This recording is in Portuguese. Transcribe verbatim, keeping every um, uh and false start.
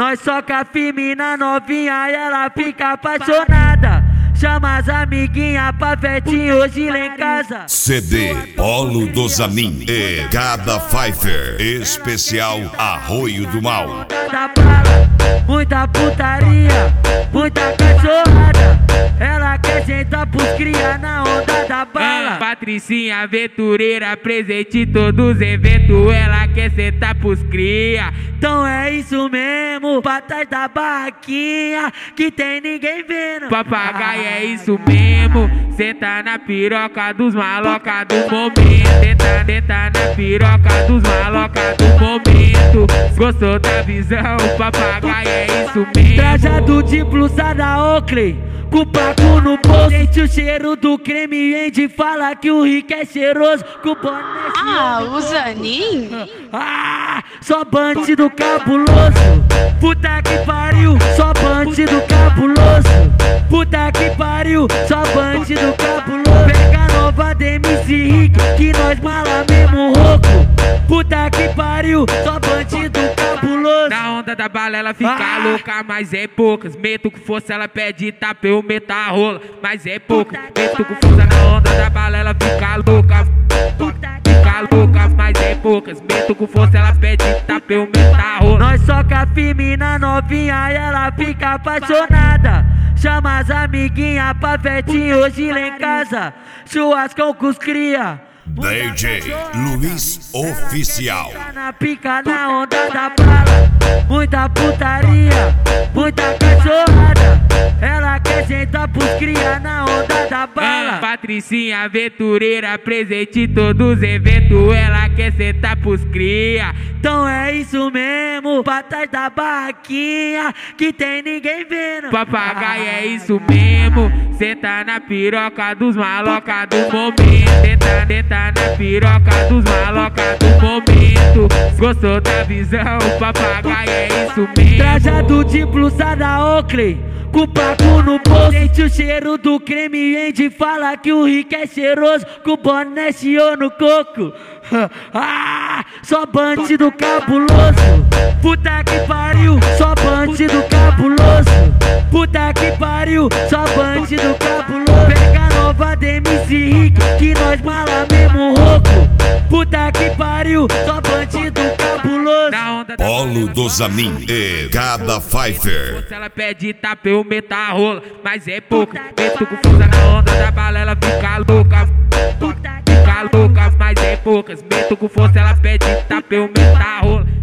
Nós soca firme na novinha e ela fica apaixonada. Chama as amiguinhas pra festinha hoje lá em casa. C D Polo do Zamin e Cada Pfeiffer, especial Arroio do Mal. Da bala, muita putaria, muita cachorrada. Ela quer sentar pros cria na onda da bala. É, Patricinha aventureira, presente em todos os eventos. Ela quer sentar pros cria. Então é isso mesmo, pra trás da barraquinha que tem ninguém vendo. Papagaio é isso mesmo, senta na piroca dos maloca do momento. Senta, senta na piroca dos maloca do momento. Gostou da visão? Papagaio é isso mesmo. Trajado de blusa da Oakley, com o paco no bolso. Sente o cheiro do creme, Andy fala que o Rick é cheiroso. Com o boné. Ah, o Zanin? Ah, só bandido cabuloso. Puta que pariu, só bandido cabuloso. Puta que pariu, só bandido cabuloso. Pega a nova D M C Rick, que nós mala mesmo rouco. Puta que pariu, só bandido cabuloso. Na onda da bala ela fica Ah. louca, mas é poucas. Meto com força ela pede tapa, eu meto a rola, mas é poucas. Meto com força na onda da bala ela fica louca. Fica louca, mas é poucas. Meto com força ela pede tapa, eu meto a rola. Nós soca firme na novinha e ela fica apaixonada. Chama as amiguinhas pra festinha hoje lá em casa. Churrascão com os cria. D J Luiz Oficial. Na pica na onda da bala, muita putaria, muita cachorrada. Ela quer sentar pros cria na onda da É, bala. Patricinha aventureira, presente em todos os eventos. Ela quer sentar pros cria. Então é isso mesmo, pra trás da barraquinha que tem ninguém vendo. Papagaio é isso mesmo, senta na piroca dos maloca do momento. Senta, senta na piroca dos maloca do momento. Gostou da visão? Papagaio é isso mesmo. Trajado de blusa da Oakley, com o paco no bolso. Sente o cheiro do creme, Andy fala que o Rick é cheiroso. Com o boné chiou no coco. Ah, só bandido cabuloso. Puta que pariu, só bandido cabuloso. Puta que pariu, só bandido cabuloso. Pega a nova D M C Rick, que nós mala mesmo rouco. Puta que pariu, só bandido cabuloso. Na onda da Polo do Zamin e Cada Pfeiffer. Se ela pede tapa, eu meto a rola, mas é pouco. Meto com força na onda da bala, ela fica louca. Fica louca, mas é poucas. Meto com força, ela pede tapa, eu meto a rola.